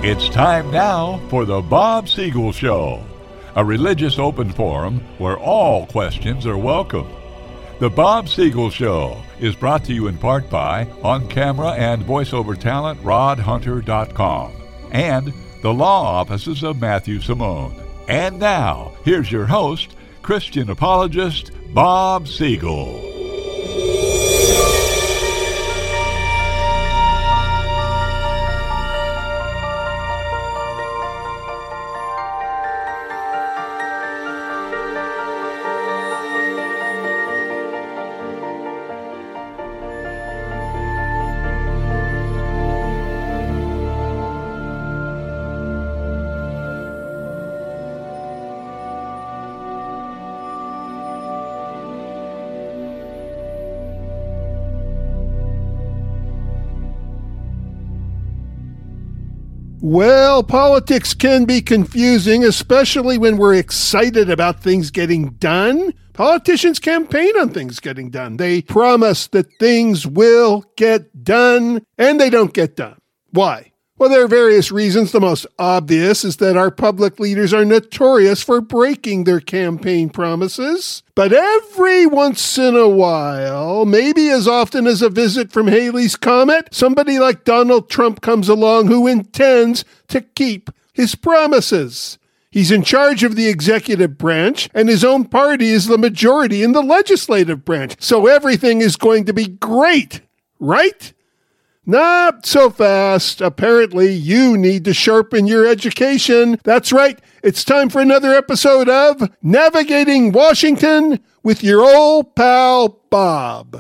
It's time now for the Bob Siegel Show, a religious open forum where all questions are welcome. The Bob Siegel Show is brought to you in part by on-camera and voiceover talent rodhunter.com and the law offices of Matthew Simone. And now, here's your host, Christian apologist Bob Siegel. Well, politics can be confusing, especially when we're excited about things getting done. Politicians campaign on things getting done. They promise that things will get done, and they don't get done. Why? Well, there are various reasons. The most obvious is that our public leaders are notorious for breaking their campaign promises. But every once in a while, maybe as often as a visit from Halley's Comet, somebody like Donald Trump comes along who intends to keep his promises. He's in charge of the executive branch, and his own party is the majority in the legislative branch. So everything is going to be great, right? Not so fast. Apparently, you need to sharpen your education. That's right. It's time for another episode of Navigating Washington with your old pal, Bob.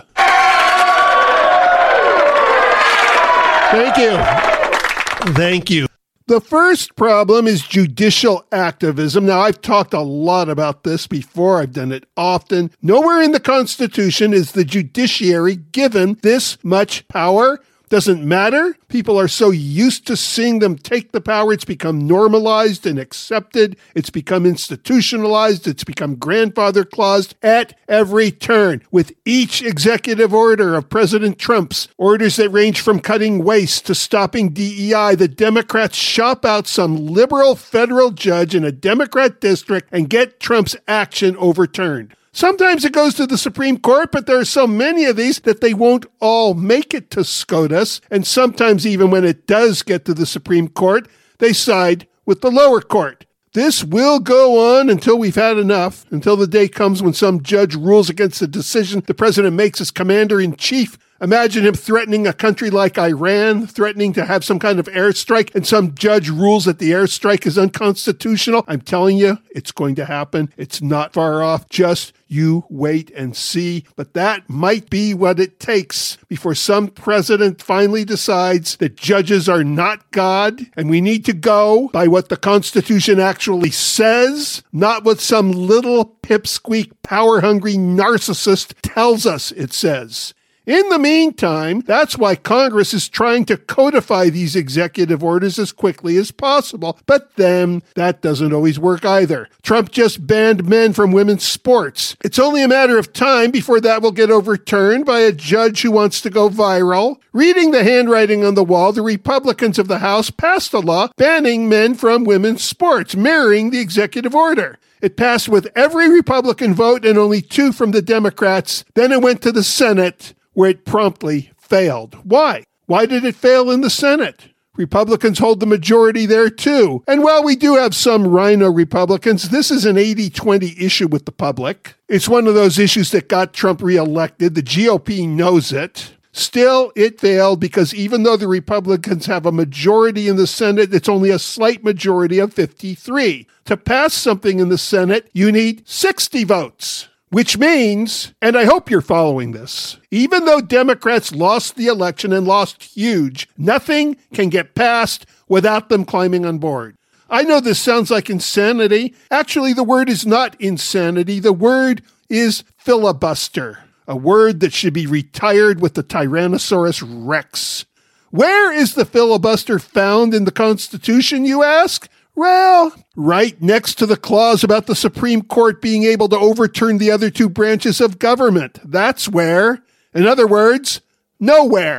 Thank you. The first problem is judicial activism. Now, I've talked a lot about this before. I've done it often. Nowhere in the Constitution is the judiciary given this much power. Doesn't matter. People are so used to seeing them take the power. It's become normalized and accepted. It's become institutionalized. It's become grandfather claused at every turn. With each executive order of President Trump's, orders that range from cutting waste to stopping DEI, the Democrats shop out some liberal federal judge in a Democrat district and get Trump's action overturned. Sometimes it goes to the Supreme Court, but there are so many of these that they won't all make it to SCOTUS. And sometimes even when it does get to the Supreme Court, they side with the lower court. This will go on until we've had enough, until the day comes when some judge rules against a decision the president makes as commander-in-chief. Imagine him threatening a country like Iran, threatening to have some kind of airstrike, and some judge rules that the airstrike is unconstitutional. I'm telling you, it's going to happen. It's not far off. Just you wait and see. But that might be what it takes before some president finally decides that judges are not God, and we need to go by what the Constitution actually says, not what some little pipsqueak, power-hungry narcissist tells us it says. In the meantime, that's why Congress is trying to codify these executive orders as quickly as possible. But then, that doesn't always work either. Trump just banned men from women's sports. It's only a matter of time before that will get overturned by a judge who wants to go viral. Reading the handwriting on the wall, the Republicans of the House passed a law banning men from women's sports, mirroring the executive order. It passed with every Republican vote and only 2 from the Democrats. Then it went to the Senate, where it promptly failed. Why? Why did it fail in the Senate? Republicans hold the majority there too. And while we do have some rhino Republicans, this is an 80-20 issue with the public. It's one of those issues that got Trump reelected. The GOP knows it. Still, it failed because even though the Republicans have a majority in the Senate, it's only a slight majority of 53. To pass something in the Senate, you need 60 votes. Which means, and I hope you're following this, even though Democrats lost the election and lost huge, nothing can get passed without them climbing on board. I know this sounds like insanity. Actually, the word is not insanity. The word is filibuster, a word that should be retired with the Tyrannosaurus Rex. Where is the filibuster found in the Constitution, you ask? Well, right next to the clause about the Supreme Court being able to overturn the other 2 branches of government. That's where. In other words, nowhere.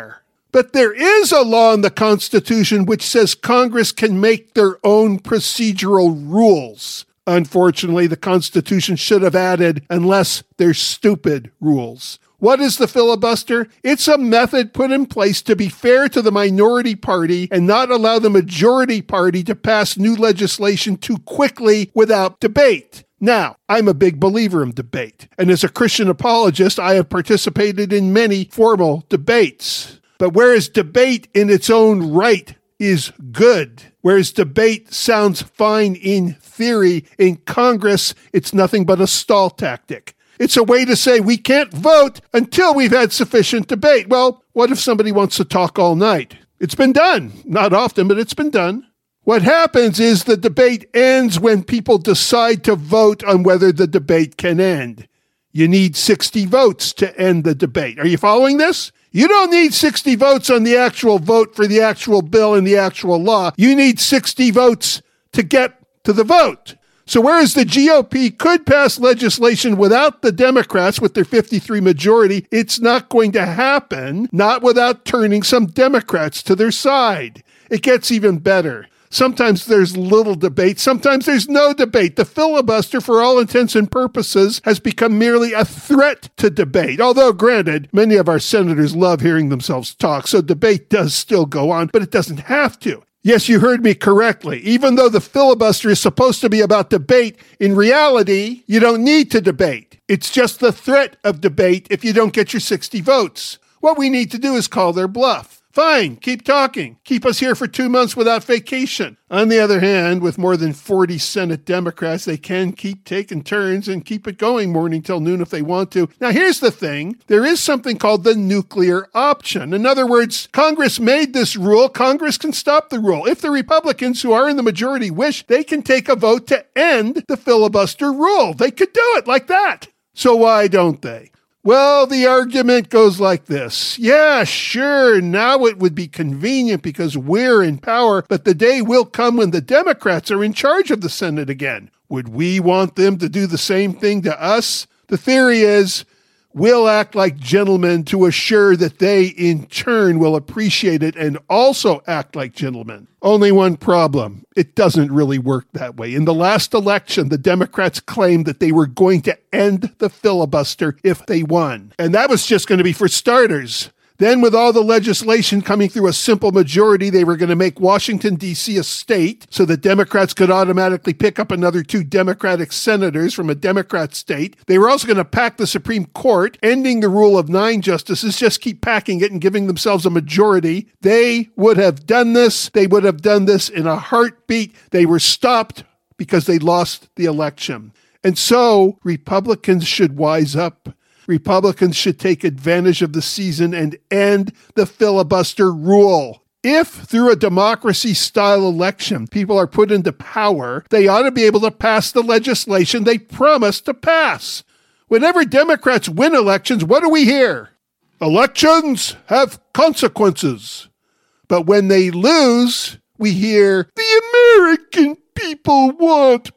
But there is a law in the Constitution which says Congress can make their own procedural rules. Unfortunately, the Constitution should have added, unless they're stupid rules. What is the filibuster? It's a method put in place to be fair to the minority party and not allow the majority party to pass new legislation too quickly without debate. Now, I'm a big believer in debate, and as a Christian apologist, I have participated in many formal debates. But whereas debate in its own right is good, whereas debate sounds fine in theory, in Congress, it's nothing but a stall tactic. It's a way to say we can't vote until we've had sufficient debate. Well, what if somebody wants to talk all night? It's been done. Not often, but it's been done. What happens is the debate ends when people decide to vote on whether the debate can end. You need 60 votes to end the debate. Are you following this? You don't need 60 votes on the actual vote for the actual bill and the actual law. You need 60 votes to get to the vote. So whereas the GOP could pass legislation without the Democrats with their 53 majority, it's not going to happen, not without turning some Democrats to their side. It gets even better. Sometimes there's little debate. Sometimes there's no debate. The filibuster, for all intents and purposes, has become merely a threat to debate. Although, granted, many of our senators love hearing themselves talk, so debate does still go on, but it doesn't have to. Yes, you heard me correctly. Even though the filibuster is supposed to be about debate, in reality, you don't need to debate. It's just the threat of debate if you don't get your 60 votes. What we need to do is call their bluff. Fine, keep talking. Keep us here for 2 months without vacation. On the other hand, with more than 40 Senate Democrats, they can keep taking turns and keep it going morning till noon if they want to. Now, here's the thing. There is something called the nuclear option. In other words, Congress made this rule. Congress can stop the rule. If the Republicans who are in the majority wish, they can take a vote to end the filibuster rule. They could do it like that. So why don't they? Well, the argument goes like this. Yeah, sure, now it would be convenient because we're in power, but the day will come when the Democrats are in charge of the Senate again. Would we want them to do the same thing to us? The theory is we'll act like gentlemen to assure that they, in turn, will appreciate it and also act like gentlemen. Only one problem. It doesn't really work that way. In the last election, the Democrats claimed that they were going to end the filibuster if they won. And that was just going to be for starters. Then with all the legislation coming through a simple majority, they were going to make Washington, D.C. a state so that Democrats could automatically pick up another 2 Democratic senators from a Democrat state. They were also going to pack the Supreme Court, ending the rule of 9 justices, just keep packing it and giving themselves a majority. They would have done this. They would have done this in a heartbeat. They were stopped because they lost the election. And so Republicans should wise up. Republicans should take advantage of the season and end the filibuster rule. If, through a democracy-style election, people are put into power, they ought to be able to pass the legislation they promised to pass. Whenever Democrats win elections, what do we hear? Elections have consequences. But when they lose, we hear, the American people want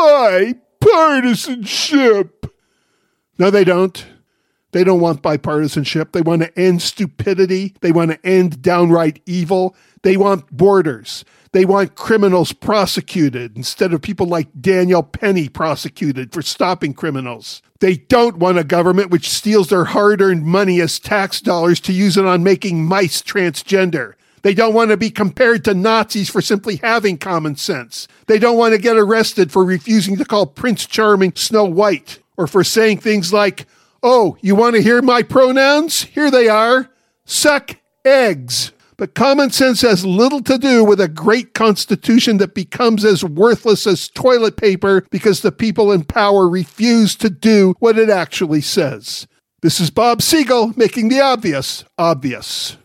bipartisanship. No, they don't. They don't want bipartisanship. They want to end stupidity. They want to end downright evil. They want borders. They want criminals prosecuted instead of people like Daniel Penny prosecuted for stopping criminals. They don't want a government which steals their hard-earned money as tax dollars to use it on making mice transgender. They don't want to be compared to Nazis for simply having common sense. They don't want to get arrested for refusing to call Prince Charming Snow White or for saying things like, oh, you want to hear my pronouns? Here they are. Suck eggs. But common sense has little to do with a great constitution that becomes as worthless as toilet paper because the people in power refuse to do what it actually says. This is Bob Siegel making the obvious obvious.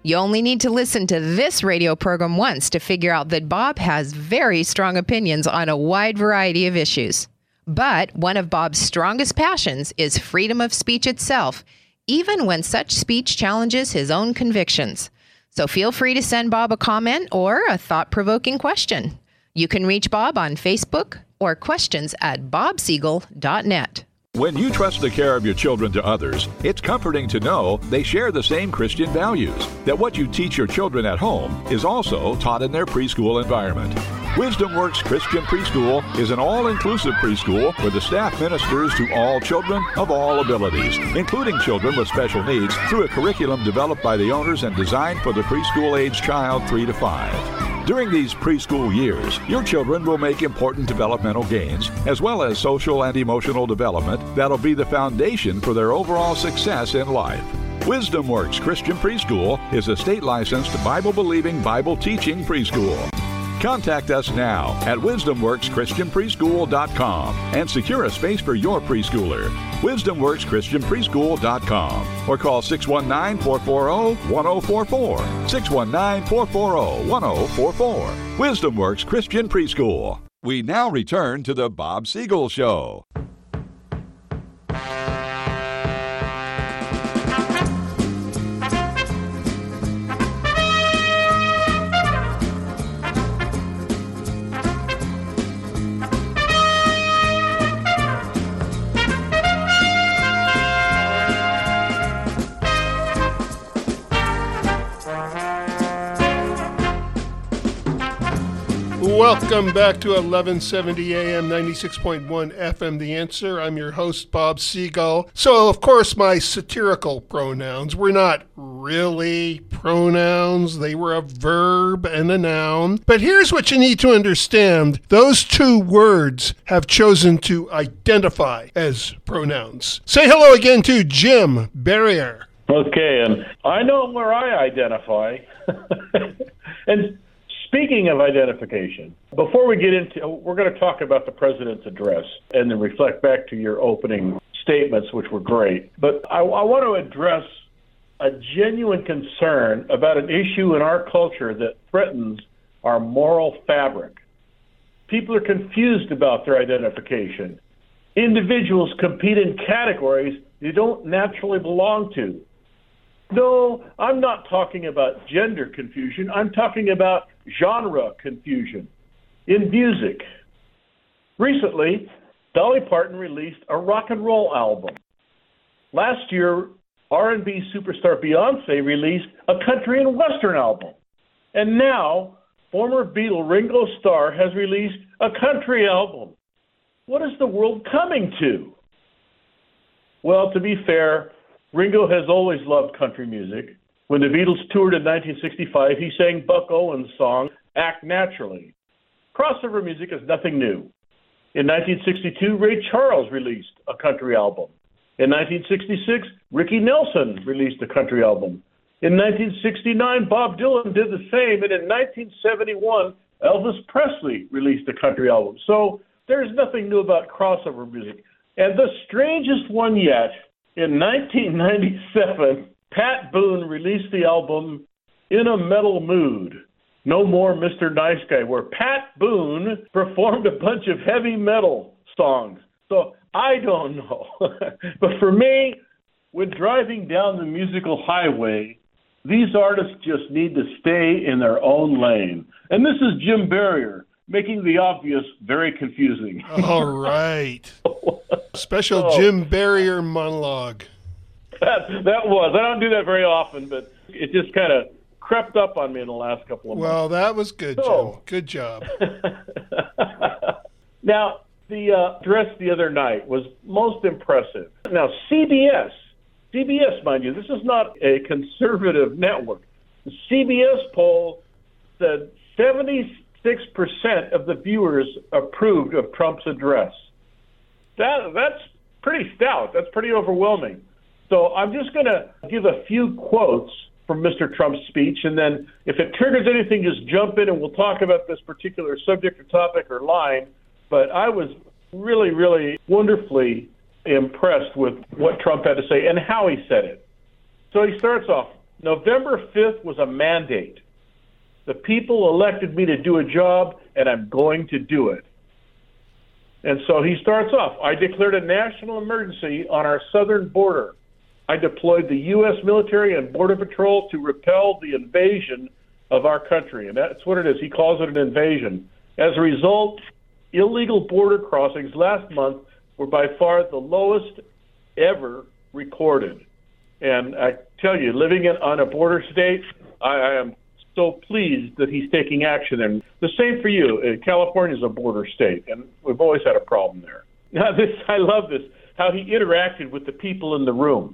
You only need to listen to this radio program once to figure out that Bob has very strong opinions on a wide variety of issues. But one of Bob's strongest passions is freedom of speech itself, even when such speech challenges his own convictions. So feel free to send Bob a comment or a thought-provoking question. You can reach Bob on Facebook or questions@bobsiegel.net. When you trust the care of your children to others, it's comforting to know they share the same Christian values, that what you teach your children at home is also taught in their preschool environment. Wisdom Works Christian Preschool is an all-inclusive preschool where the staff ministers to all children of all abilities, including children with special needs, through a curriculum developed by the owners and designed for the preschool-age child 3 to 5. During these preschool years, your children will make important developmental gains, as well as social and emotional development that'll be the foundation for their overall success in life. Wisdom Works Christian Preschool is a state-licensed, Bible-believing, Bible-teaching preschool. Contact us now at wisdomworkschristianpreschool.com and secure a space for your preschooler. wisdomworkschristianpreschool.com or call 619-440-1044. 619-440-1044. Wisdom Works Christian Preschool. We now return to the Bob Siegel Show. Welcome back to 1170 AM, 96.1 FM, The Answer. I'm your host, Bob Siegel. So, of course, my satirical pronouns were not really pronouns. They were a verb and a noun. But here's what you need to understand. Those two words have chosen to identify as pronouns. Say hello again to Jim Barrier. Okay, and I know where I identify. And speaking of identification, before we get into, we're going to talk about the president's address and then reflect back to your opening statements, which were great. But I want to address a genuine concern about an issue in our culture that threatens our moral fabric. People are confused about their identification. Individuals compete in categories they don't naturally belong to. No, I'm not talking about gender confusion. I'm talking about genre confusion in music. Recently, Dolly Parton released a rock and roll album. Last year, R&B superstar Beyonce released a country and western album. And now, former Beatle Ringo Starr has released a country album. What is the world coming to? Well, to be fair, Ringo has always loved country music. When the Beatles toured in 1965, he sang Buck Owens' song, Act Naturally. Crossover music is nothing new. In 1962, Ray Charles released a country album. In 1966, Ricky Nelson released a country album. In 1969, Bob Dylan did the same, and in 1971, Elvis Presley released a country album. So there's nothing new about crossover music. And the strangest one yet, in 1997, Pat Boone released the album In a Metal Mood, No More Mr. Nice Guy, where Pat Boone performed a bunch of heavy metal songs. So I don't know. But for me, when driving down the musical highway, these artists just need to stay in their own lane. And this is Jim Barrier, making the obvious very confusing. All right. Special Jim Barrier monologue. That was. I don't do that very often, but it just kind of crept up on me in the last couple of months. Well, that was good, Jim. Good job. Now, the address the other night was most impressive. Now, CBS, mind you, this is not a conservative network. The CBS poll said 76% of the viewers approved of Trump's address. That's pretty stout. That's pretty overwhelming. So I'm just going to give a few quotes from Mr. Trump's speech, and then if it triggers anything, just jump in and we'll talk about this particular subject or topic or line. But I was really, really wonderfully impressed with what Trump had to say and how he said it. So he starts off, November 5th was a mandate. The people elected me to do a job, and I'm going to do it. And so he starts off, I declared a national emergency on our southern border. I deployed the U.S. military and Border Patrol to repel the invasion of our country. And that's what it is. He calls it an invasion. As a result, illegal border crossings last month were by far the lowest ever recorded. And I tell you, living on a border state, I am so pleased that he's taking action. And the same for you. California is a border state, and we've always had a problem there. Now, I love this, how he interacted with the people in the room.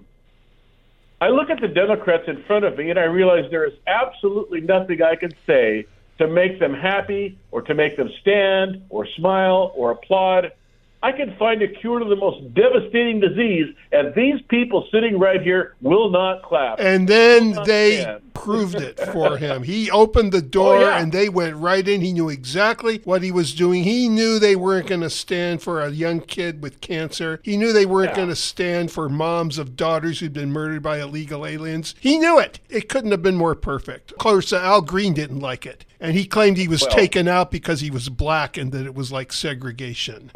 I look at the Democrats in front of me, and I realize there is absolutely nothing I can say to make them happy or to make them stand or smile or applaud. I can find a cure to the most devastating disease, and these people sitting right here will not clap. And then they proved it for him. He opened the door, and they went right in. He knew exactly what he was doing. He knew they weren't going to stand for a young kid with cancer. He knew they weren't going to stand for moms of daughters who'd been murdered by illegal aliens. He knew it. It couldn't have been more perfect. Of course, Al Green didn't like it. And he claimed he was taken out because he was black and that it was like segregation.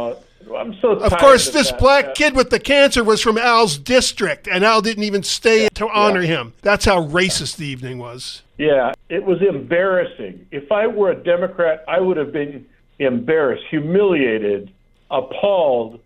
I'm so tired of course, this black kid with the cancer was from Al's district, and Al didn't even stay to honor him. That's how racist the evening was. Yeah, it was embarrassing. If I were a Democrat, I would have been embarrassed, humiliated, appalled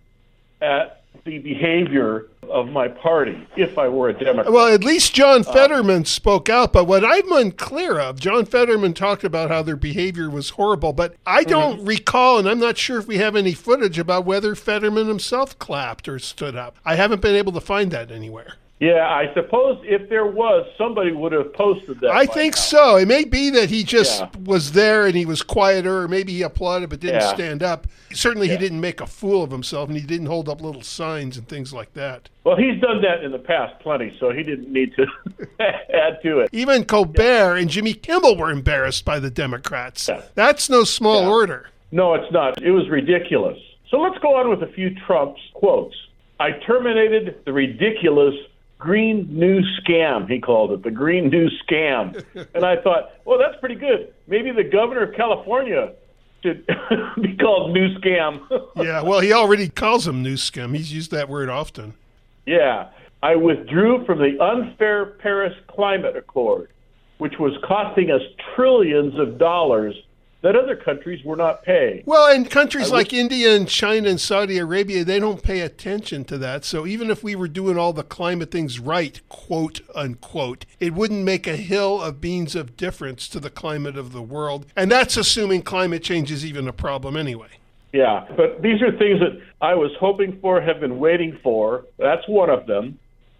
at the behavior of my party if I were a Democrat. Well, at least John Fetterman spoke out, but what I'm unclear of, John Fetterman talked about how their behavior was horrible, but I don't recall, and I'm not sure if we have any footage about whether Fetterman himself clapped or stood up. I haven't been able to find that anywhere. Yeah, I suppose if there was, somebody would have posted that. I think so. It may be that he just was there and he was quieter, or maybe he applauded but didn't stand up. Certainly he didn't make a fool of himself, and he didn't hold up little signs and things like that. Well, he's done that in the past plenty, so he didn't need to add to it. Even Colbert and Jimmy Kimmel were embarrassed by the Democrats. Yeah. That's no small order. No, it's not. It was ridiculous. So let's go on with a few Trump's quotes. I terminated the ridiculous Green New Scam, he called it, the Green New Scam. And I thought, well, that's pretty good. Maybe the governor of California should be called New Scam. Yeah, well, he already calls him New Scam. He's used that word often. Yeah. I withdrew from the unfair Paris Climate Accord, which was costing us trillions of dollars that other countries were not paying. Well, and countries like India and China and Saudi Arabia, they don't pay attention to that. So even if we were doing all the climate things right, quote unquote, it wouldn't make a hill of beans of difference to the climate of the world. And that's assuming climate change is even a problem anyway. Yeah, but these are things that I was hoping for, have been waiting for. That's one of them.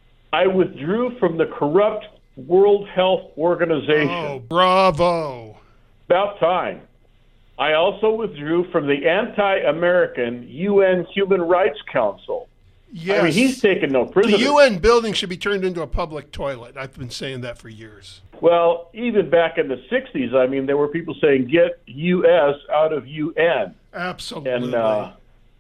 I withdrew from the corrupt World Health Organization. Oh, bravo. About time. I also withdrew from the anti-American UN Human Rights Council. Yes. I mean, he's taken no prisoners. The UN building should be turned into a public toilet. I've been saying that for years. Well, even back in the 60s, I mean, there were people saying, get U.S. out of UN. Absolutely. And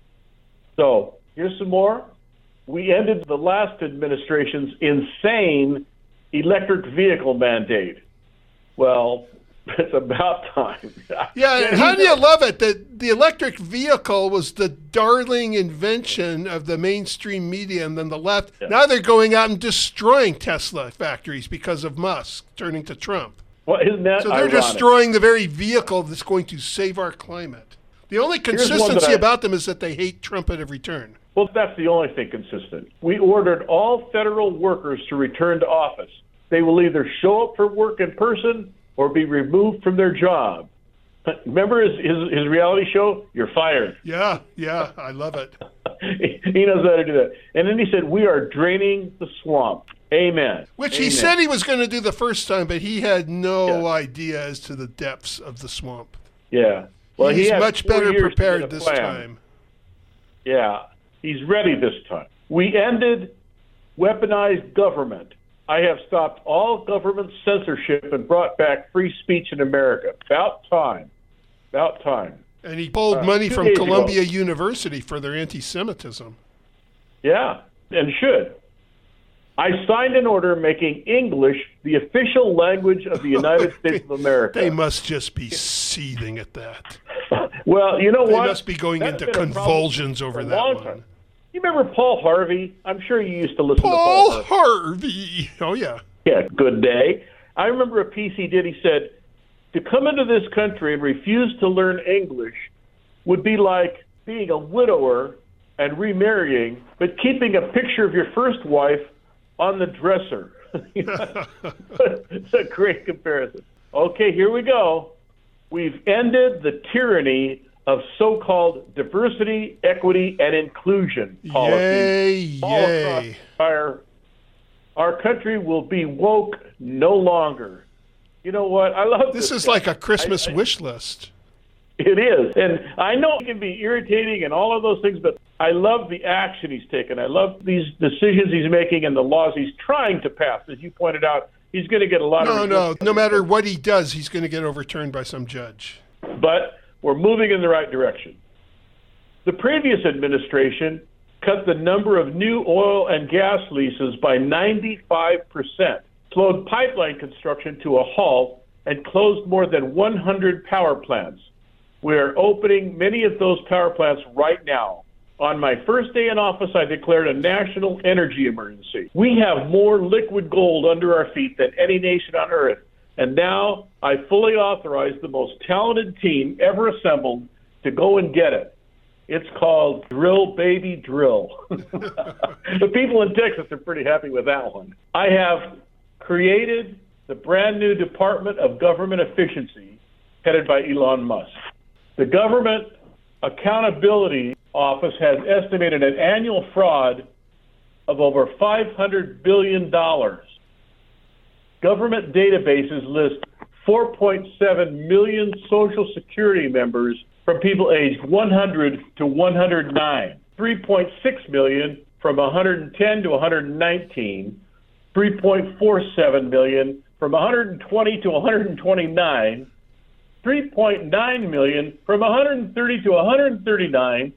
so here's some more. We ended the last administration's insane electric vehicle mandate. Well, it's about time. Yeah, and how do you love it that the electric vehicle was the darling invention of the mainstream media and then the left. Yeah. Now they're going out and destroying Tesla factories because of Musk turning to Trump. Well, isn't that so they're ironic? Destroying the very vehicle that's going to save our climate. The only consistency about them is that they hate Trump at every turn. Well, that's the only thing consistent. We ordered all federal workers to return to office. They will either show up for work in person or be removed from their job. Remember his reality show? You're fired. Yeah, I love it. He knows how to do that. And then he said, we are draining the swamp. Amen. Which he said he was going to do the first time, but he had no idea as to the depths of the swamp. Yeah. Well, he's much better prepared this time. Yeah, he's ready this time. We ended weaponized government. I have stopped all government censorship and brought back free speech in America. About time. About time. And he pulled money from Columbia University for their anti-Semitism. Yeah, and should. I signed an order making English the official language of the United States of America. They must just be seething at that. Well, you know what? They must be going into convulsions over that one. Time. You remember Paul Harvey? I'm sure you used to listen to Paul Harvey. Oh, yeah. Yeah, good day. I remember a piece he did. He said, to come into this country and refuse to learn English would be like being a widower and remarrying, but keeping a picture of your first wife on the dresser. It's a great comparison. Okay, here we go. We've ended the tyranny of so-called diversity, equity, and inclusion policies. Yay. Our country will be woke no longer. You know what? I love this. This is like a Christmas wish list. It is. And I know it can be irritating and all of those things, but I love the action he's taken. I love these decisions he's making and the laws he's trying to pass. As you pointed out, he's going to get a lot of... No matter what he does, he's going to get overturned by some judge. But we're moving in the right direction. The previous administration cut the number of new oil and gas leases by 95%, slowed pipeline construction to a halt, and closed more than 100 power plants. We are opening many of those power plants right now. On my first day in office, I declared a national energy emergency. We have more liquid gold under our feet than any nation on earth. And now I fully authorize the most talented team ever assembled to go and get it. It's called Drill Baby Drill. The people in Texas are pretty happy with that one. I have created the brand new Department of Government Efficiency headed by Elon Musk. The Government Accountability Office has estimated an annual fraud of over $500 billion. Government databases list 4.7 million Social Security members from people aged 100 to 109, 3.6 million from 110 to 119, 3.47 million from 120 to 129, 3.9 million from 130 to 139,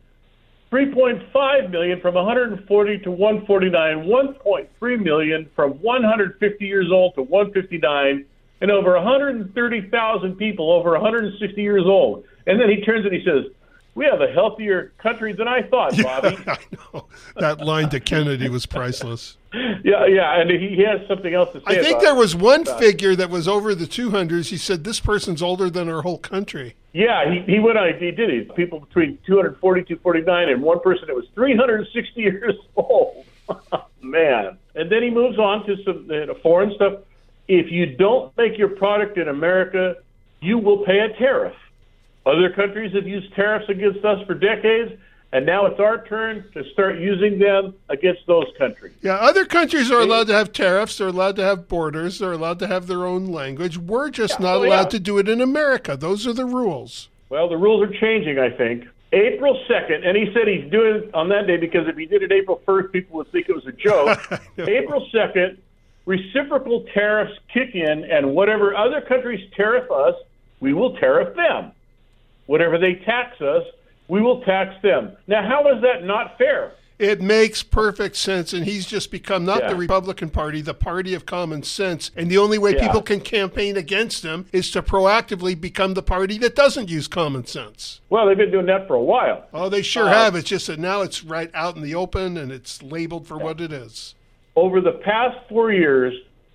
3.5 million from 140 to 149, 1.3 million from 150 years old to 159, and over 130,000 people over 160 years old. And then he turns and he says, we have a healthier country than I thought, Bobby. I know. That line to Kennedy was priceless. Yeah, and he has something else to say. I think there was one figure that was over the 200s. He said, this person's older than our whole country. Yeah, he went on, he did it. People between 240, 249, and one person that was 360 years old. Man. And then he moves on to some foreign stuff. If you don't make your product in America, you will pay a tariff. Other countries have used tariffs against us for decades, and now it's our turn to start using them against those countries. Yeah, other countries are allowed to have tariffs. They're allowed to have borders. They're allowed to have their own language. We're just not allowed to do it in America. Those are the rules. Well, the rules are changing, I think. April 2nd, and he said he's doing it on that day because if he did it April 1st, people would think it was a joke. April 2nd, reciprocal tariffs kick in, and whatever other countries tariff us, we will tariff them. Whatever they tax us, we will tax them. Now, how is that not fair? It makes perfect sense, and he's just become not the Republican Party, the party of common sense, and the only way people can campaign against him is to proactively become the party that doesn't use common sense. Well, they've been doing that for a while. Oh, they sure have. It's just that now it's right out in the open, and it's labeled for what it is. Over the past 4 years,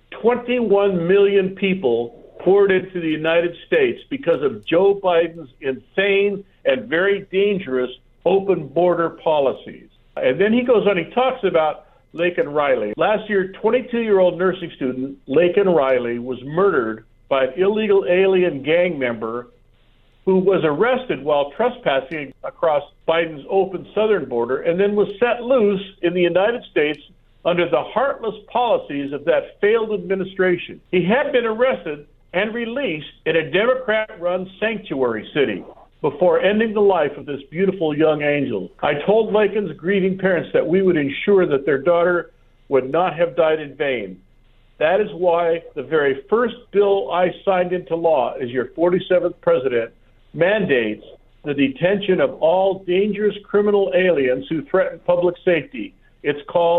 21 million people poured into the United States because of Joe Biden's insane and very dangerous open border policies. And then he goes on, he talks about Laken Riley. Last year, 22-year-old nursing student Laken Riley was murdered by an illegal alien gang member who was arrested while trespassing across Biden's open southern border and then was set loose in the United States under the heartless policies of that failed administration. He had been arrested and released in a Democrat-run sanctuary city before ending the life of this beautiful young angel. I told Laken's grieving parents that we would ensure that their daughter would not have died in vain. That is why the very first bill I signed into law as your 47th president mandates the detention of all dangerous criminal aliens who threaten public safety. It's called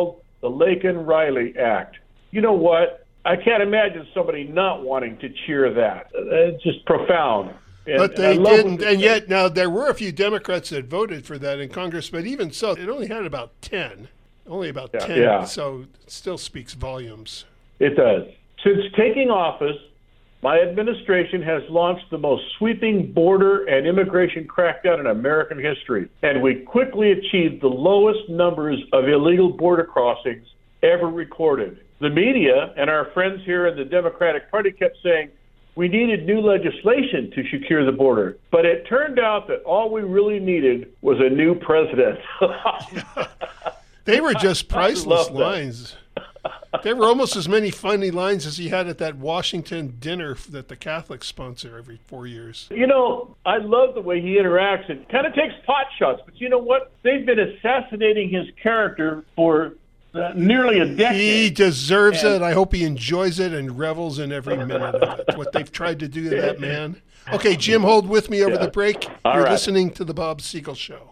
the Laken-Riley Act. You know what? I can't imagine somebody not wanting to cheer that. It's just profound. But they didn't, and yet now there were a few Democrats that voted for that in Congress, but even so, it only had about 10. Only about 10, yeah. So it still speaks volumes. It does. Since taking office, my administration has launched the most sweeping border and immigration crackdown in American history, and we quickly achieved the lowest numbers of illegal border crossings ever recorded. The media and our friends here in the Democratic Party kept saying we needed new legislation to secure the border, but it turned out that all we really needed was a new president. They were just priceless lines. There were almost as many funny lines as he had at that Washington dinner that the Catholics sponsor every 4 years. You know, I love the way he interacts and kind of takes pot shots. But you know what? They've been assassinating his character for nearly a decade. He deserves it. I hope he enjoys it and revels in every minute of it. What they've tried to do to that man. Okay, Jim, hold with me over the break. You're listening to The Bob Siegel Show.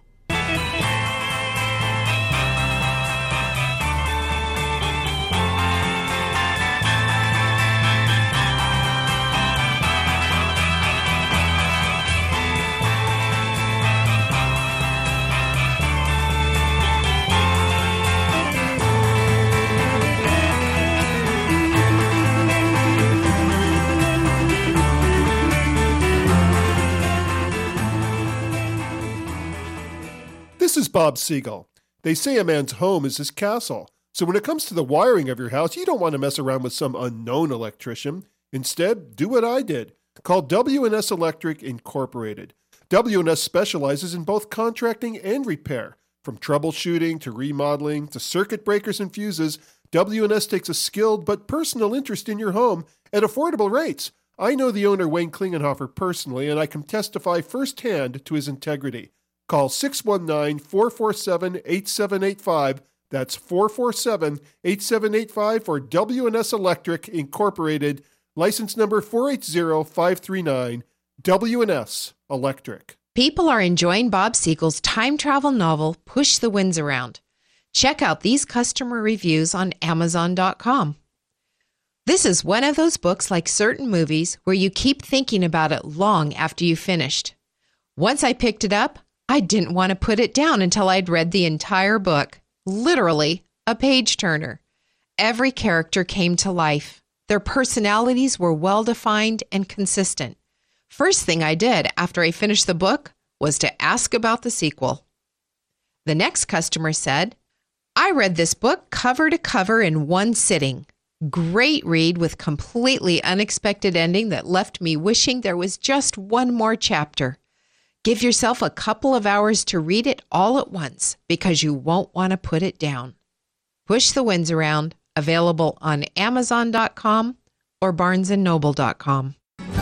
This is Bob Siegel. They say a man's home is his castle. So when it comes to the wiring of your house, you don't want to mess around with some unknown electrician. Instead, do what I did. Call W&S Electric Incorporated. W&S specializes in both contracting and repair. From troubleshooting to remodeling to circuit breakers and fuses, W&S takes a skilled but personal interest in your home at affordable rates. I know the owner, Wayne Klingenhofer, personally, and I can testify firsthand to his integrity. Call 619-447-8785. That's 447-8785 for W&S Electric Incorporated. License number 480539. W&S Electric. People are enjoying Bob Siegel's time travel novel, Push the Winds Around. Check out these customer reviews on Amazon.com. This is one of those books like certain movies where you keep thinking about it long after you finished. Once I picked it up, I didn't want to put it down until I'd read the entire book. Literally, a page-turner. Every character came to life. Their personalities were well-defined and consistent. First thing I did after I finished the book was to ask about the sequel. The next customer said, I read this book cover to cover in one sitting. Great read with completely unexpected ending that left me wishing there was just one more chapter. Give yourself a couple of hours to read it all at once because you won't want to put it down. Push the Winds Around, available on Amazon.com or BarnesandNoble.com.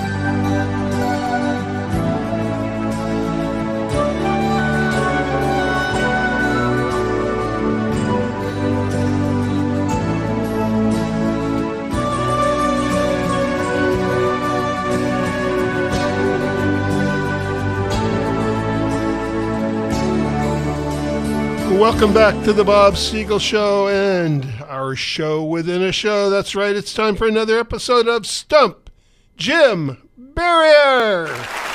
Welcome back to the Bob Siegel Show and our show within a show. That's right, it's time for another episode of Stump Jim Barrier.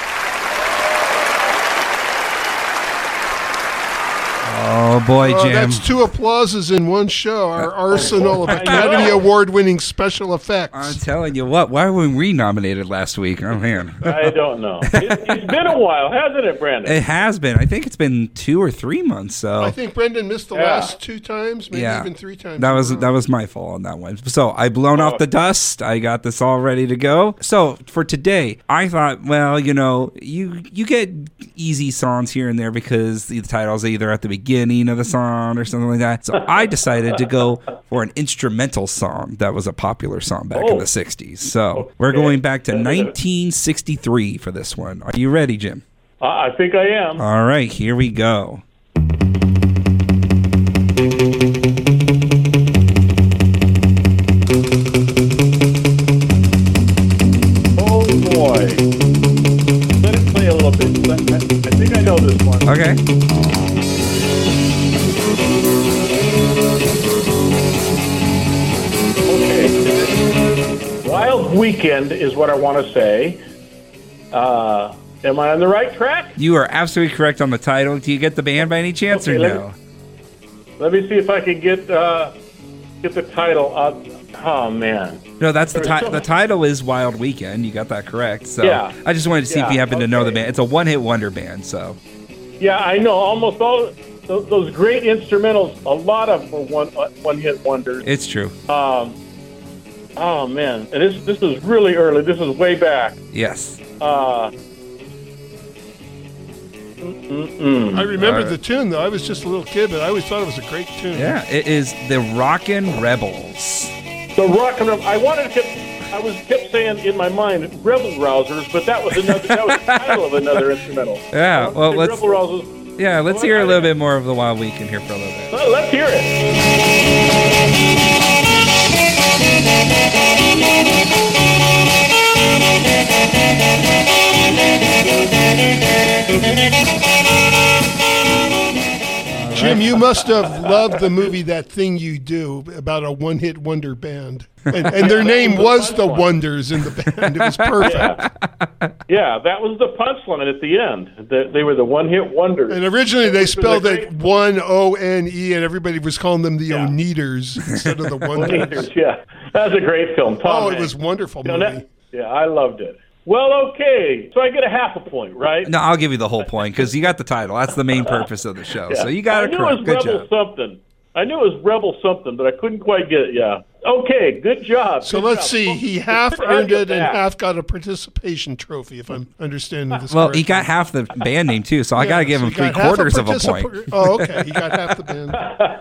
Oh, boy, Jim. That's two applauses in one show. Our arsenal of Academy Award-winning special effects. I'm telling you what, why were we nominated last week? Oh, man. I don't know. It's been a while, hasn't it, Brandon? It has been. I think it's been 2 or 3 months. So I think Brendan missed the last 2 times, maybe even 3 times. That was my fault on that one. So I blown off the dust. I got this all ready to go. So for today, I thought, well, you know, you get easy songs here and there because the title's either at the beginning of the song or something like that. So I decided to go for an instrumental song that was a popular song back in the 60s. So we're going back to 1963 for this one. Are you ready, Jim? I think I am. All right, here we go. Oh, boy. Let it play a little bit. I think I know this one. Okay. Wild Weekend is what I want to say. Am I on the right track? You are absolutely correct on the title. Do you get the band by any chance or no? Let me see if I can get the title. Oh man. No, that's the title is Wild Weekend. You got that correct. So yeah. I just wanted to see if you happen to know the band. It's a one-hit wonder band. So. Yeah, I know almost all those great instrumentals. A lot of them were one-hit wonders. It's true. Oh man, and this is really early. This is way back. Yes. I remember the tune, though. I was just a little kid, but I always thought it was a great tune. Yeah, it is the Rockin' Rebels. The Rockin' Rebels. I kept saying in my mind Rebel Rousers, but that was the title of another instrumental. Yeah, well, let's Rebel Rousers. Yeah, let's hear a little bit more of the Wild Weekend here for a little bit. Let's hear it. Jim, you must have loved the movie That Thing You Do about a one-hit wonder band. And their name was the Wonders in the band. It was perfect. Yeah, that was the punchline at the end. They were the one-hit wonders. And originally they spelled it One-O-N-E, and everybody was calling them the Oneaters instead of the Wonders. Oneaters, yeah. That was a great film. It was a wonderful movie. Yeah, I loved it. Well, okay. So I get a half a point, right? No, I'll give you the whole point because you got the title. That's the main purpose of the show. Yeah. So you got it correct. Good job. I knew it was Rebel something, but I couldn't quite get it. Yeah. Okay, good job. So let's see. He half earned it and half got a participation trophy, if I'm understanding this correctly. He got half the band name, too, so I got to give him 3/4 of a point. Oh, okay. He got half the band.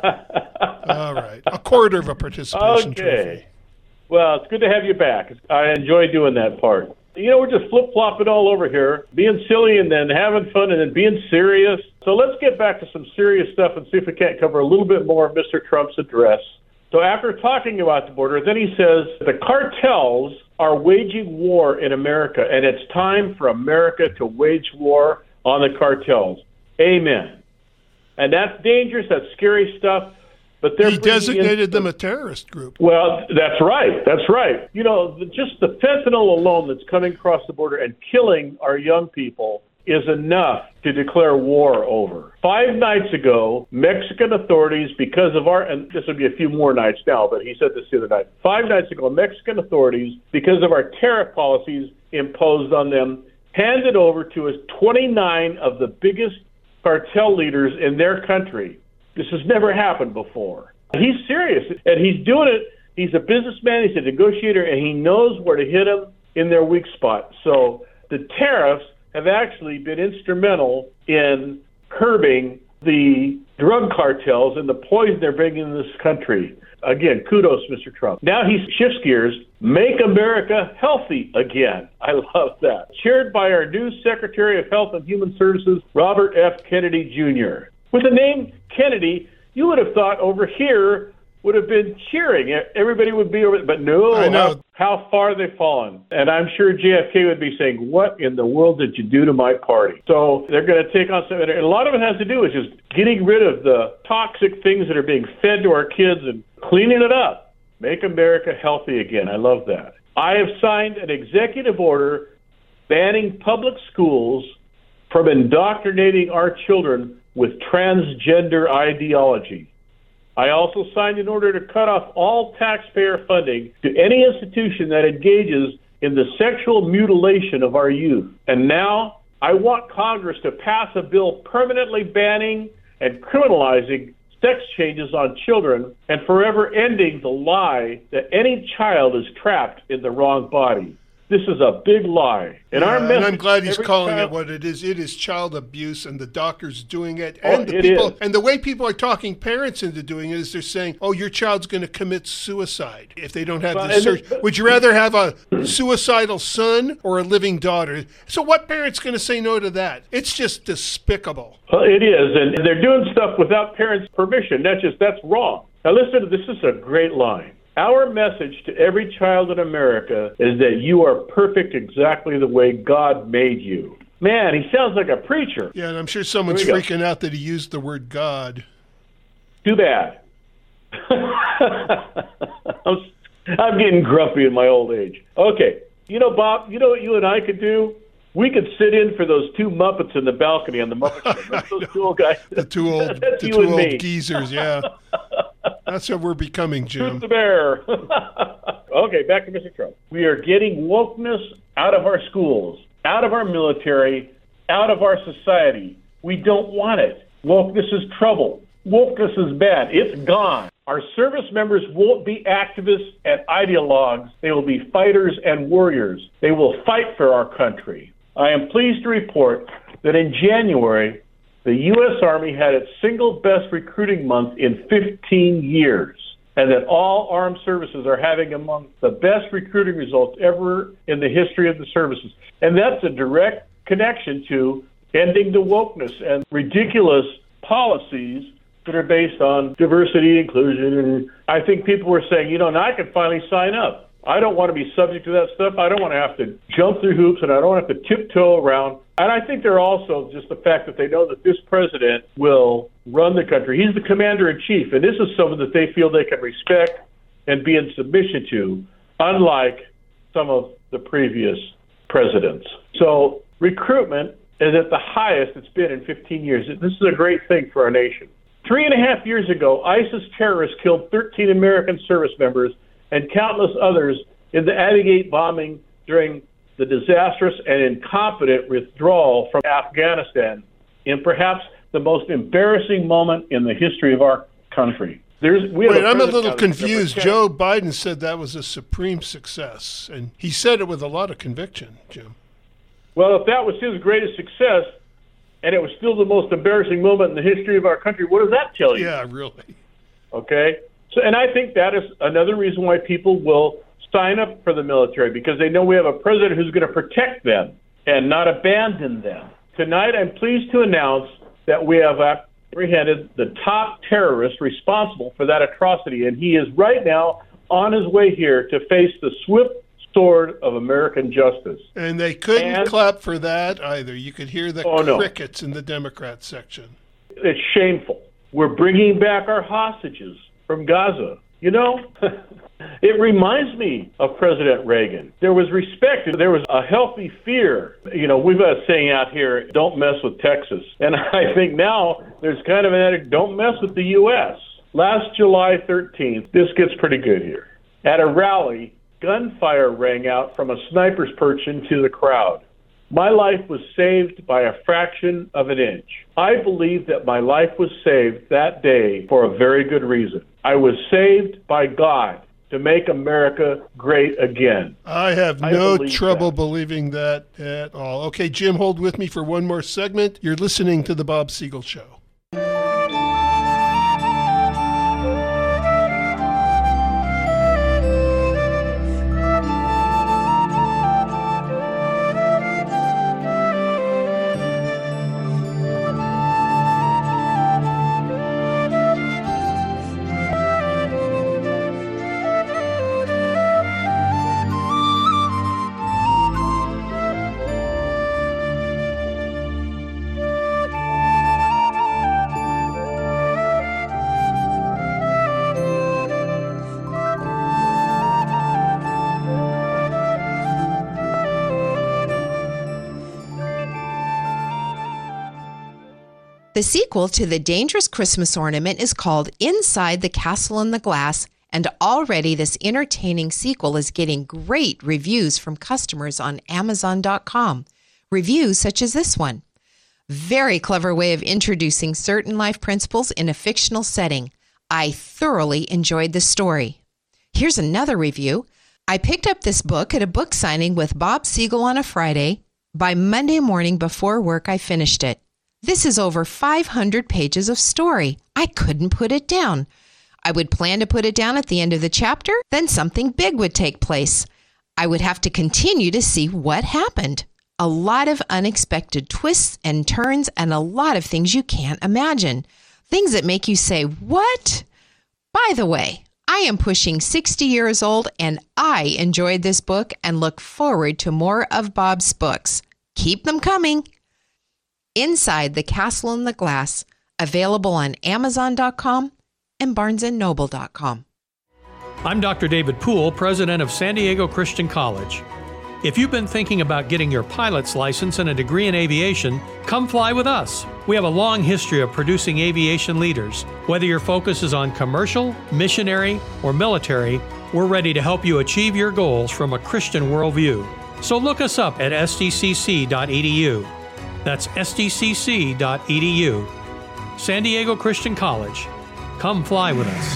All right. A quarter of a participation trophy. Well, it's good to have you back. I enjoy doing that part. We're just flip-flopping all over here, being silly and then having fun and then being serious. So let's get back to some serious stuff and see if we can't cover a little bit more of Mr. Trump's address. So after talking about the border, then he says, the cartels are waging war in America, and it's time for America to wage war on the cartels. Amen. And that's dangerous. That's scary stuff. But he designated them a terrorist group. Well, that's right. That's right. Just the fentanyl alone that's coming across the border and killing our young people is enough to declare war over. 5 nights ago, Mexican authorities, because of and this would be a few more nights now, but he said this the other night. 5 nights ago, Mexican authorities, because of our tariff policies imposed on them, handed over to us 29 of the biggest cartel leaders in their country. This has never happened before. He's serious, and he's doing it. He's a businessman, he's a negotiator, and he knows where to hit them in their weak spot. So the tariffs have actually been instrumental in curbing the drug cartels and the poison they're bringing in this country. Again, kudos, Mr. Trump. Now he shifts gears. Make America healthy again. I love that. Chaired by our new Secretary of Health and Human Services, Robert F. Kennedy Jr. With the name Kennedy, you would have thought over here would have been cheering. Everybody would be over it, but no. I know. How far they've fallen. And I'm sure JFK would be saying, what in the world did you do to my party? So they're going to take on some, and a lot of it has to do with just getting rid of the toxic things that are being fed to our kids and cleaning it up. Make America healthy again. I love that. I have signed an executive order banning public schools from indoctrinating our children with transgender ideology. I also signed an order to cut off all taxpayer funding to any institution that engages in the sexual mutilation of our youth. And now I want Congress to pass a bill permanently banning and criminalizing sex changes on children and forever ending the lie that any child is trapped in the wrong body. This is a big lie. And and I'm glad he's calling it what it is. It is child abuse, and the doctors doing it, and the people, and the way people are talking parents into doing it is they're saying, "Oh, your child's going to commit suicide if they don't have this surgery." Would you rather have a suicidal son or a living daughter? So, what parent's going to say no to that? It's just despicable. Well, it is, and they're doing stuff without parents' permission. That's wrong. Now, listen. This is a great line. Our message to every child in America is that you are perfect exactly the way God made you. Man, he sounds like a preacher. Yeah, and I'm sure someone's freaking out that he used the word God. Too bad. I'm getting grumpy in my old age. Okay. You know, Bob, you know what you and I could do? We could sit in for those two Muppets in the balcony on the Muppet Show. Remember those two old guys? The two old geezers, yeah. That's what we're becoming, Jim. Shoot the bear. Okay, back to Mr. Trump. We are getting wokeness out of our schools, out of our military, out of our society. We don't want it. Wokeness is trouble. Wokeness is bad. It's gone. Our service members won't be activists and ideologues. They will be fighters and warriors. They will fight for our country. I am pleased to report that in January, the U.S. Army had its single best recruiting month in 15 years, and that all armed services are having among the best recruiting results ever in the history of the services. And that's a direct connection to ending the wokeness and ridiculous policies that are based on diversity, inclusion. And I think people were saying, you know, now I can finally sign up. I don't want to be subject to that stuff. I don't want to have to jump through hoops, and I don't have to tiptoe around. And I think they're also just the fact that they know that this president will run the country. He's the commander-in-chief, and this is someone that they feel they can respect and be in submission to, unlike some of the previous presidents. So recruitment is at the highest it's been in 15 years. This is a great thing for our nation. 3.5 years ago, ISIS terrorists killed 13 American service members and countless others in the Abbey Gate bombing during the disastrous and incompetent withdrawal from Afghanistan, in perhaps the most embarrassing moment in the history of our country. Wait, I'm a little confused. Joe Biden said that was a supreme success, and he said it with a lot of conviction, Jim. Well, if that was his greatest success, and it was still the most embarrassing moment in the history of our country, what does that tell you? Yeah, really. Okay? So, and I think that is another reason why people will sign up for the military, because they know we have a president who's going to protect them and not abandon them. Tonight, I'm pleased to announce that we have apprehended the top terrorist responsible for that atrocity, and he is right now on his way here to face the swift sword of American justice. And they couldn't clap for that either. You could hear the crickets in the Democrat section. It's shameful. We're bringing back our hostages from Gaza. You know, it reminds me of President Reagan. There was respect. There was a healthy fear. You know, we've got a saying out here, don't mess with Texas. And I think now there's kind of an attitude, don't mess with the U.S. Last July 13th, this gets pretty good here. At a rally, gunfire rang out from a sniper's perch into the crowd. My life was saved by a fraction of an inch. I believe that my life was saved that day for a very good reason. I was saved by God to make America great again. I have no trouble believing that at all. Okay, Jim, hold with me for one more segment. You're listening to The Bob Siegel Show. The sequel to The Dangerous Christmas Ornament is called Inside the Castle in the Glass, and already this entertaining sequel is getting great reviews from customers on Amazon.com. Reviews such as this one. Very clever way of introducing certain life principles in a fictional setting. I thoroughly enjoyed the story. Here's another review. I picked up this book at a book signing with Bob Siegel on a Friday. By Monday morning before work, I finished it. This is over 500 pages of story. I couldn't put it down. I would plan to put it down at the end of the chapter, then something big would take place. I would have to continue to see what happened. A lot of unexpected twists and turns and a lot of things you can't imagine. Things that make you say, what? By the way, I am pushing 60 years old and I enjoyed this book and look forward to more of Bob's books. Keep them coming. Inside the Castle in the Glass, available on Amazon.com and BarnesandNoble.com. I'm Dr. David Poole, president of San Diego Christian College. If you've been thinking about getting your pilot's license and a degree in aviation, come fly with us. We have a long history of producing aviation leaders. Whether your focus is on commercial, missionary, or military, we're ready to help you achieve your goals from a Christian worldview. So look us up at sdcc.edu. That's sdcc.edu. San Diego Christian College. Come fly with us.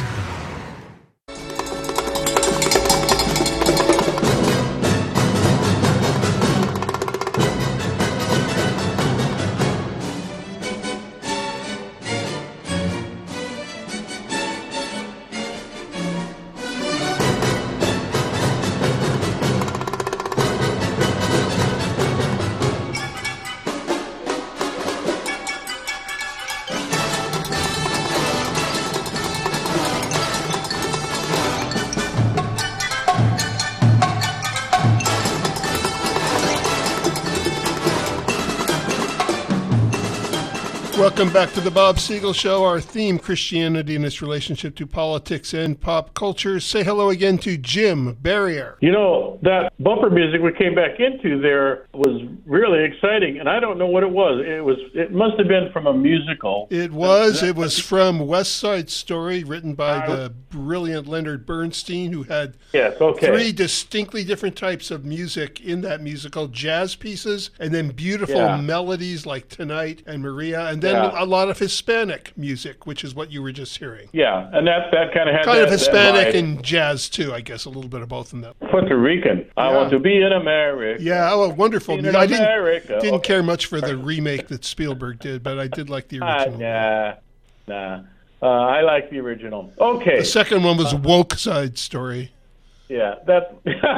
Welcome back to the Bob Siegel Show. Our theme, Christianity and its relationship to politics and pop culture. Say hello again to Jim Barrier. You know, that bumper music we came back into there was really exciting, and I don't know what it was. It must have been from a musical. It was from West Side Story, written by the brilliant Leonard Bernstein, who had three distinctly different types of music in that musical: jazz pieces, and then beautiful melodies like Tonight and Maria, and then a lot of Hispanic music, which is what you were just hearing. Yeah, and that kind of had kind of Hispanic and jazz too, I guess, a little bit of both in that. Puerto Rican. I want to be in America. Yeah, wonderful. I didn't care much for the remake that Spielberg did, but I did like the original. I like the original. Okay. The second one was Woke Side Story. Yeah, that's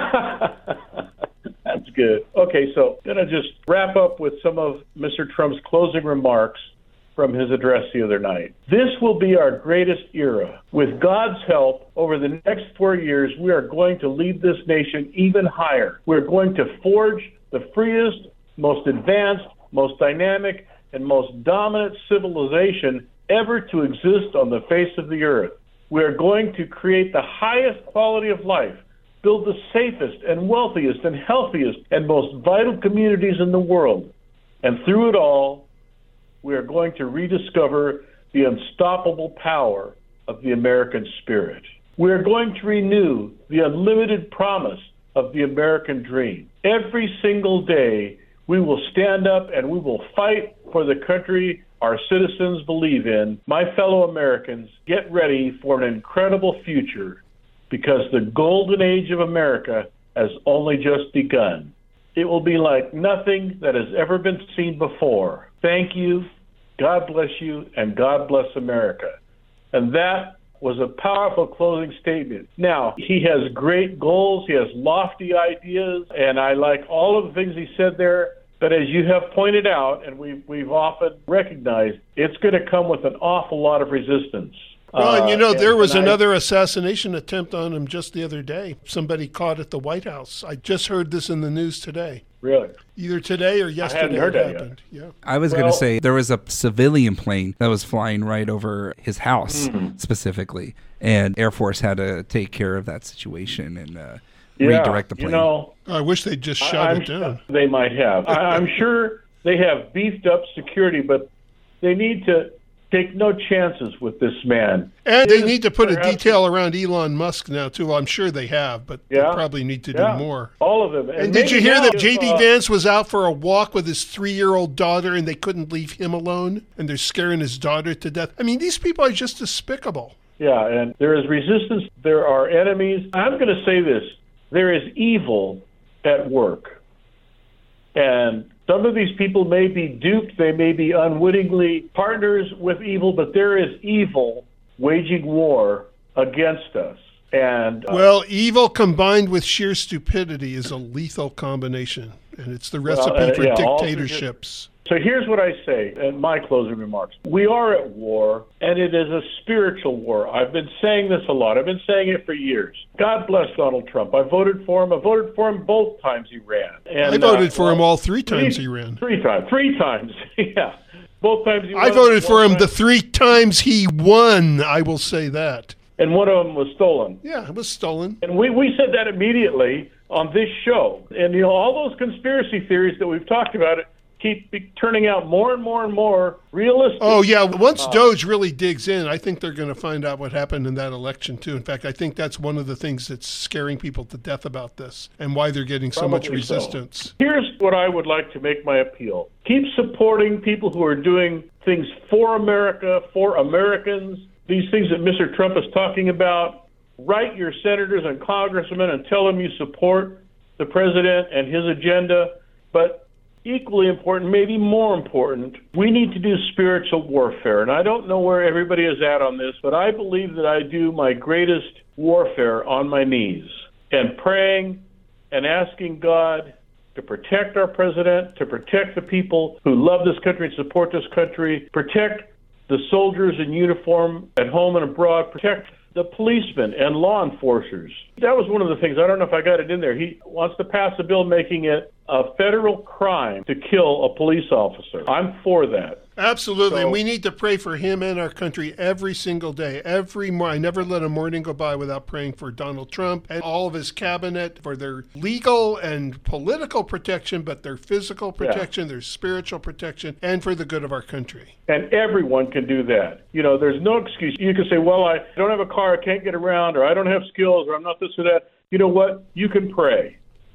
good. Okay, so I'm going to just wrap up with some of Mr. Trump's closing remarks from his address the other night. This will be our greatest era. With God's help, over the next 4 years, we are going to lead this nation even higher. We're going to forge the freest, most advanced, most dynamic, and most dominant civilization ever to exist on the face of the earth. We are going to create the highest quality of life, build the safest and wealthiest and healthiest and most vital communities in the world. And through it all, we are going to rediscover the unstoppable power of the American spirit. We are going to renew the unlimited promise of the American dream. Every single day, we will stand up and we will fight for the country our citizens believe in. My fellow Americans, get ready for an incredible future, because the golden age of America has only just begun. It will be like nothing that has ever been seen before. Thank you, God bless you, and God bless America. And that was a powerful closing statement. Now, he has great goals, he has lofty ideas, and I like all of the things he said there. But as you have pointed out, and we've often recognized, it's going to come with an awful lot of resistance. Well, and there was another assassination attempt on him just the other day. Somebody caught at the White House. I just heard this in the news today. Really? Either today or yesterday. I hadn't heard that happened. Yet. Yeah. I was going to say there was a civilian plane that was flying right over his house specifically, and Air Force had to take care of that situation and redirect the plane. I wish they'd just shut it down. They might have. I'm sure they have beefed up security, but they need to take no chances with this man. And they need to put a detail around Elon Musk now, too. I'm sure they have, but they probably need to do more. All of them. And did you hear that J.D. Vance was out for a walk with his 3-year-old daughter and they couldn't leave him alone? And they're scaring his daughter to death. I mean, these people are just despicable. Yeah, and there is resistance. There are enemies. I'm going to say this. There is evil at work. And some of these people may be duped, they may be unwittingly partners with evil, but there is evil waging war against us. And well, evil combined with sheer stupidity is a lethal combination, and it's the recipe for dictatorships. So here's what I say in my closing remarks. We are at war, and it is a spiritual war. I've been saying this a lot. I've been saying it for years. God bless Donald Trump. I voted for him. I voted for him both times he ran. And, I voted for him all 3 times he ran. 3 times, yeah. Both times he won. I voted for him the 3 times he won, I will say that. and one of them was stolen. Yeah, it was stolen. And we said that immediately on this show. And, all those conspiracy theories that we've talked about keep turning out more and more and more realistic. Oh, yeah. Once DOJ really digs in, I think they're going to find out what happened in that election, too. In fact, I think that's one of the things that's scaring people to death about this and why they're getting so much resistance. So. Here's what I would like to make my appeal. Keep supporting people who are doing things for America, for Americans, these things that Mr. Trump is talking about. Write your senators and congressmen and tell them you support the president and his agenda. But equally important, maybe more important, we need to do spiritual warfare. And I don't know where everybody is at on this, but I believe that I do my greatest warfare on my knees and praying and asking God to protect our president, to protect the people who love this country and support this country, protect the soldiers in uniform at home and abroad, protect the policemen and law enforcers. That was one of the things, I don't know if I got it in there. He wants to pass a bill making it a federal crime to kill a police officer. I'm for that. Absolutely, and we need to pray for him and our country every single day. I never let a morning go by without praying for Donald Trump and all of his cabinet for their legal and political protection, but their physical protection, their spiritual protection, and for the good of our country. And everyone can do that. There's no excuse. You can say, well, I don't have a car, I can't get around, or I don't have skills, or I'm not this or that. You know what? You can pray.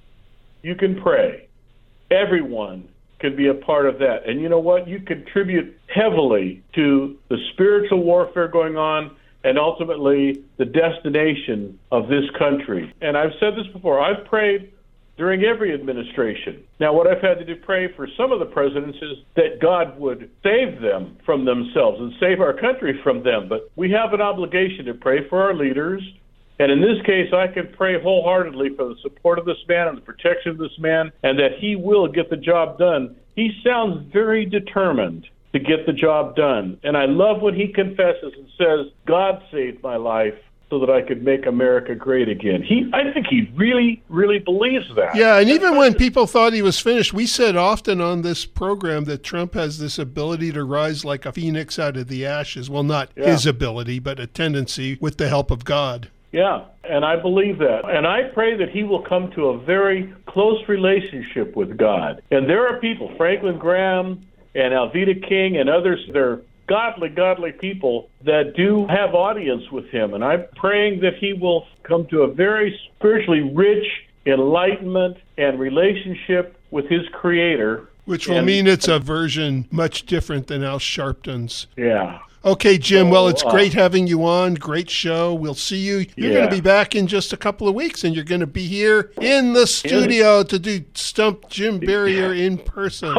You can pray. Everyone can be a part of that. And you know what? You contribute heavily to the spiritual warfare going on and ultimately the destination of this country. And I've said this before. I've prayed during every administration. Now, what I've had to do pray for some of the presidents is that God would save them from themselves and save our country from them. But we have an obligation to pray for our leaders. And in this case, I can pray wholeheartedly for the support of this man and the protection of this man, and that he will get the job done. He sounds very determined to get the job done. And I love when he confesses and says, God saved my life so that I could make America great again. I think he really, really believes that. Yeah, and even when people thought he was finished, we said often on this program that Trump has this ability to rise like a phoenix out of the ashes. Well, not his ability, but a tendency with the help of God. Yeah, and I believe that. And I pray that he will come to a very close relationship with God. And there are people, Franklin Graham and Alveda King and others, they're godly people that do have audience with him. And I'm praying that he will come to a very spiritually rich enlightenment and relationship with his Creator. Which will mean it's a version much different than Al Sharpton's. Yeah. Okay, Jim, well, it's great having you on. Great show. We'll see you. You're going to be back in just a couple of weeks, and you're going to be here in the studio to do Stump Jim Barrier in person.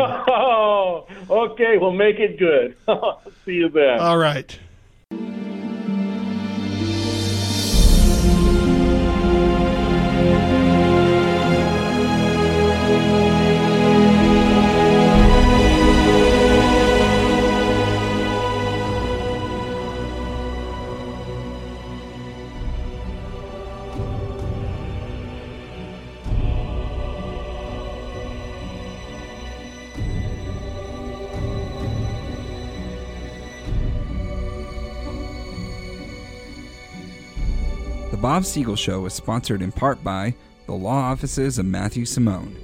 Oh, okay. We'll make it good. See you then. All right. The Bob Siegel Show is sponsored in part by the law offices of Matthew Simone,